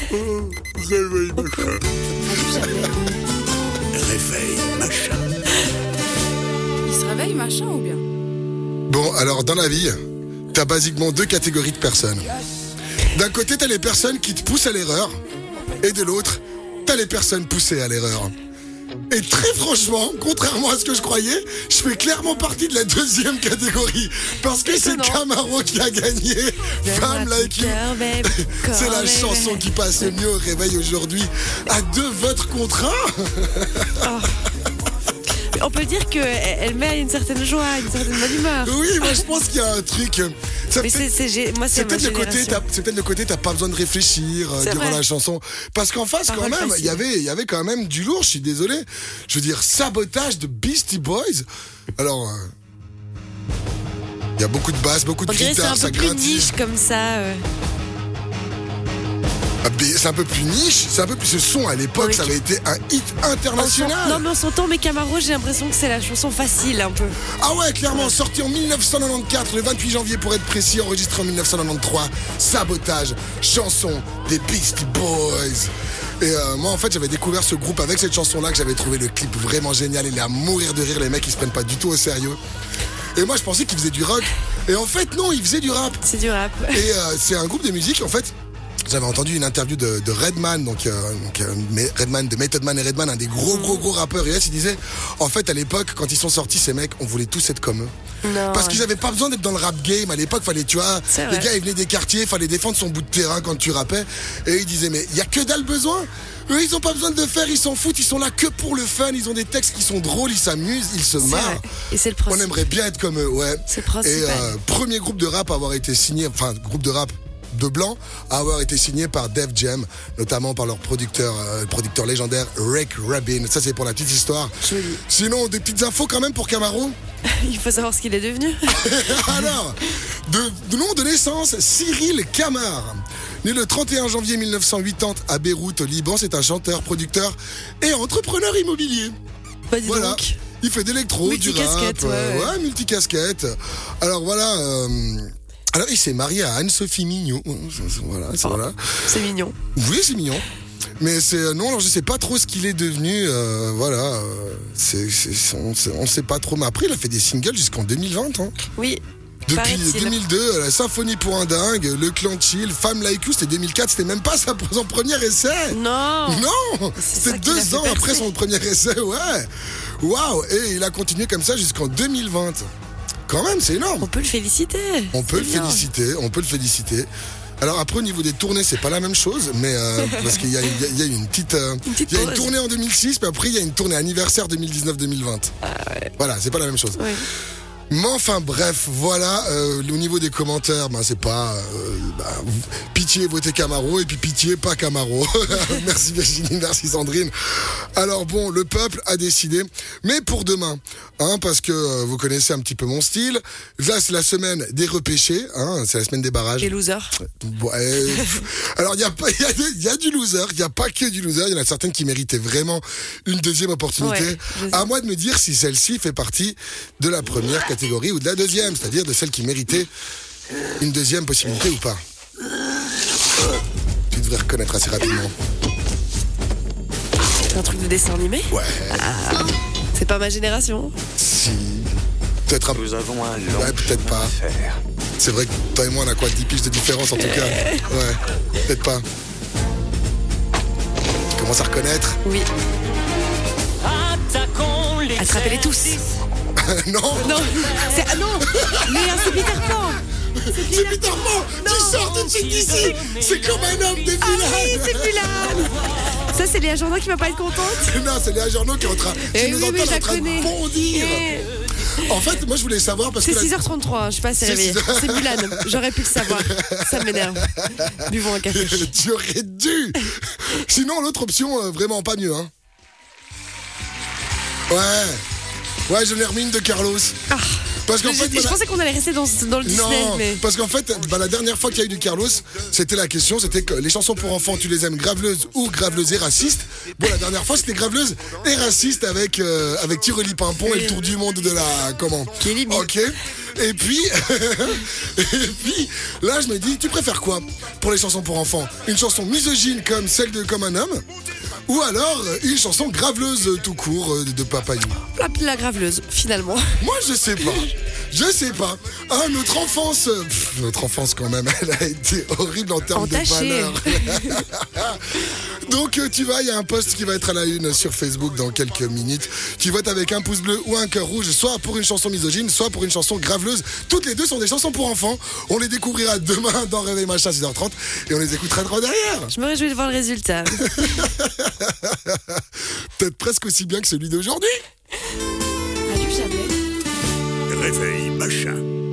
Réveil machin. Réveil machin. Il se réveille, machin, ou bien? Bon, alors dans la vie, t'as basiquement deux catégories de personnes. D'un côté, t'as les personnes qui te poussent à l'erreur, et de l'autre, t'as les personnes poussées à l'erreur. Et très franchement, contrairement à ce que je croyais, je fais clairement partie de la deuxième catégorie. Parce que c'est Camaro qui a gagné. Femme Like You. C'est la chanson qui passe le mieux au réveil aujourd'hui. À 2 votes contre 1. On peut dire qu'elle met une certaine joie, une certaine bonne humeur. Oui, moi je pense qu'il y a un truc. Mais c'est peut-être le côté, t'as pas besoin de réfléchir durant la chanson. Parce qu'en face, quand même, il y avait quand même du lourd, je suis désolé. Je veux dire, Sabotage de Beastie Boys. Alors, il y a beaucoup de basses, beaucoup de guitares, ça gratine. C'est un peu plus gratine. niche comme ça. C'est un peu plus niche, c'est un peu plus ce son à l'époque, ça avait été un hit international. Non mais on s'entend, mais Camaro, j'ai l'impression que c'est la chanson facile un peu. Ah ouais, clairement, sorti en 1994, le 28 janvier pour être précis, enregistré en 1993, Sabotage, chanson des Beastie Boys. Et moi en fait j'avais découvert ce groupe avec cette chanson-là, que j'avais trouvé le clip vraiment génial, il est à mourir de rire, les mecs ils se prennent pas du tout au sérieux. Et moi je pensais qu'ils faisaient du rock, et en fait non, ils faisaient du rap. C'est du rap. Et c'est un groupe de musique en fait. J'avais entendu une interview de Redman, Redman, de Method Man et Redman, un des gros rappeurs US. Il disait, en fait, à l'époque, quand ils sont sortis, ces mecs, on voulait tous être comme eux. Non. Parce qu'ils avaient pas besoin d'être dans le rap game. À l'époque, fallait, tu vois, les gars, ils venaient des quartiers, fallait défendre son bout de terrain quand tu rappais. Et ils disaient, mais il y a que dalle besoin. Eux, ils ont pas besoin de le faire, ils s'en foutent, ils sont là que pour le fun, ils ont des textes qui sont drôles, ils s'amusent, ils se marrent. Et c'est le principe. On aimerait bien être comme eux, ouais. C'est le principal. Et premier groupe de rap à avoir été signé, enfin, groupe de rap de blanc, à avoir été signé par Def Jam, notamment par leur producteur légendaire Rick Rubin. Ça c'est pour la petite histoire. Joli. Sinon, des petites infos quand même pour Camaro. Il faut savoir ce qu'il est devenu. Alors, de nom de naissance, Cyril Camar. Né le 31 janvier 1980 à Beyrouth, au Liban, c'est un chanteur, producteur et entrepreneur immobilier. Pas dit voilà. donc. Il fait d'électro, du rap. Ouais, multicasquette. Alors voilà. Alors, il s'est marié à Anne-Sophie Mignon. Voilà, voilà. C'est mignon. Oui, c'est mignon. Mais c'est non, alors je sais pas trop ce qu'il est devenu. Voilà, on sait pas trop. Mais après, il a fait des singles jusqu'en 2020. Hein. Oui. Depuis 2002, la Symphonie pour un dingue, Le Clan Chill, Femme Like You, c'était 2004. C'était même pas son premier essai. Non. C'était 2 ans après son premier essai. Ouais. Waouh. Et il a continué comme ça jusqu'en 2020. Quand même, c'est énorme. On peut le féliciter. On peut le féliciter. Alors après, au niveau des tournées, c'est pas la même chose, mais parce qu'il y a une petite, il y a une tournée en 2006, puis après il y a une tournée anniversaire 2019-2020. Voilà, c'est pas la même chose. Oui. Mais enfin bref, voilà, au niveau des commentaires, c'est pas pitié votez Camaro et puis pitié pas Camaro. Merci Virginie, merci Sandrine. Alors bon, le peuple a décidé, mais pour demain, parce que vous connaissez un petit peu mon style. Là c'est la semaine des repêchés, c'est la semaine des barrages. Des losers. Ouais. Alors il y a du loser, il y a pas que du loser, il y en a certaines qui méritaient vraiment une deuxième opportunité. Ouais, à moi de me dire si celle-ci fait partie de la première catégorie ou de la deuxième, c'est-à-dire de celle qui méritait une deuxième possibilité ou pas. Tu devrais reconnaître assez rapidement. C'est un truc de dessin animé ? Ouais. C'est pas ma génération. Si. Peut-être Nous avons un long peut-être pas. faire. C'est vrai que toi et moi on a quoi 10 piges de différence en tout cas. Ouais. Peut-être pas. Tu commences à reconnaître ? Oui. Attrapez-les tous. Non. Non. Mais c'est Peter Pan. C'est Peter Pan qui sort tout de suite d'ici. C'est comme un homme de Mulan. Ah oui, c'est Mulan. Ça, c'est Léa Journaux qui va pas être contente. Non, c'est Léa Journaux qui est en train, nous entend en train de bondir. En fait, moi je voulais savoir parce c'est que... C'est 6h33, je sais pas si c'est réveillé. C'est Mulan, j'aurais pu le savoir. Ça m'énerve. Buvons un café. Tu aurais dû. Sinon, l'autre option, vraiment pas mieux. Ouais, j'en ai remis une de Carlos. Parce qu'en fait, Je pensais qu'on allait rester dans le Disney. non, Mais... parce qu'en fait, la dernière fois qu'il y a eu du Carlos, c'était la question, c'était que les chansons pour enfants, tu les aimes graveleuses ou graveleuses et racistes. Bon, la dernière fois, c'était graveleuses et racistes avec Tiroli Pimpon et le tour du monde de la... Comment Kelly. Ok. Et puis, là, je me dis, tu préfères quoi pour les chansons pour enfants? Une chanson misogyne comme celle de Comme un homme, ou alors une chanson graveleuse tout court de Papayou? La graveleuse, finalement. Moi, je sais pas. Ah, notre enfance quand même, elle a été horrible en termes de valeur. Donc, tu vas, il y a un post qui va être à la une sur Facebook dans quelques minutes. Tu votes avec un pouce bleu ou un cœur rouge, soit pour une chanson misogyne, soit pour une chanson graveleuse. Toutes les deux sont des chansons pour enfants. On les découvrira demain dans Réveil Machin 6h30 et on les écoutera droit derrière. Je me réjouis de voir le résultat. Peut-être presque aussi bien que celui d'aujourd'hui. Adieu, Chablais. Réveil Machin.